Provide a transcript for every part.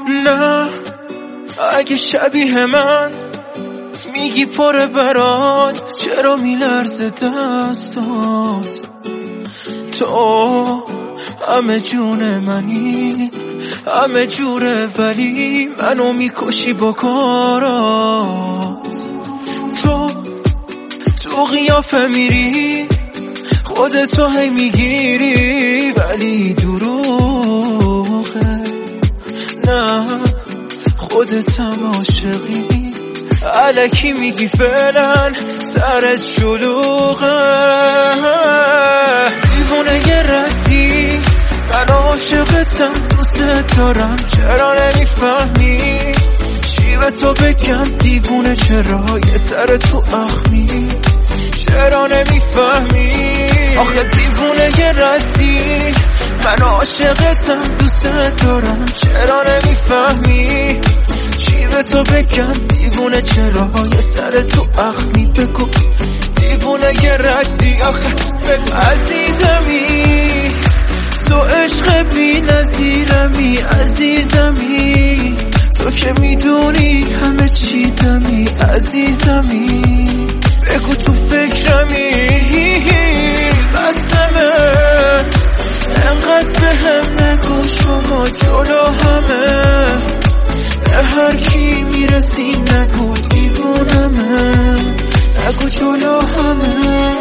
نه اگه شبیه من میگی پره برات، چرا میلرزه دستات؟ تو همه جون منی، همه جوره، ولی منو میکشی با کارات. تو قیافه میری، خودتو هی میگیری، ولی دروغه. نه خودتم عاشقی، الکی میگی فعلا سرت شلوغه. دیوونه ردی، من عاشقتم، دوست دارم، چرا نمیفهمی؟ چی به تو بگم دیوونه، چرا یه سر تو اخمی؟ چرا نمیفهمی؟ آخه دیوونه ردی، من عاشقتم، دوست دارم، چرا نمیفهمی؟ چی به تو بگم دیوونه، چرا یه سر تو اخمی؟ بگو دیوونه ردی. آخه عزیزمی، تو عشق بی نظیرمی، عزیزمی، تو که میدونی همه چیزمی، عزیزمی، بگو تو فکرمی. بسمه انقدر به هم نگو، شما جلو همه هر کی میرسی نگو دیوونمه، نگو جلو همه.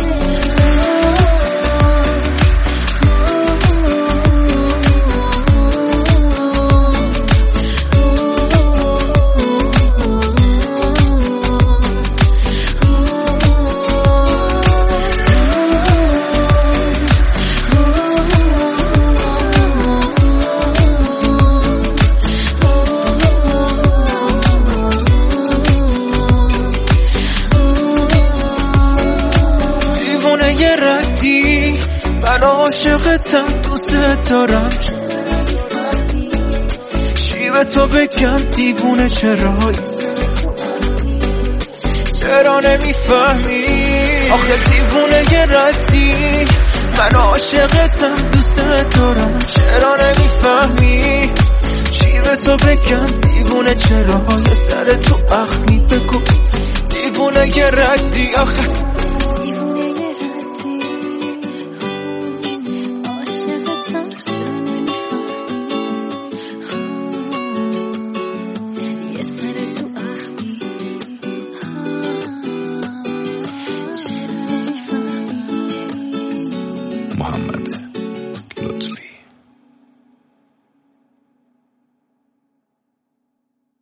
ردی، من عاشقتم، دوست دارم، چی به تو بگم دیوونه، چرا نمیفهمی؟ آخه دیوونه ردی، من عاشقتم، دوست دارم، چرا نمیفهمی؟ چی به تو بگم دیوونه، چرا یه سر تو اخمی؟ بگو دیوونه ردی. آخه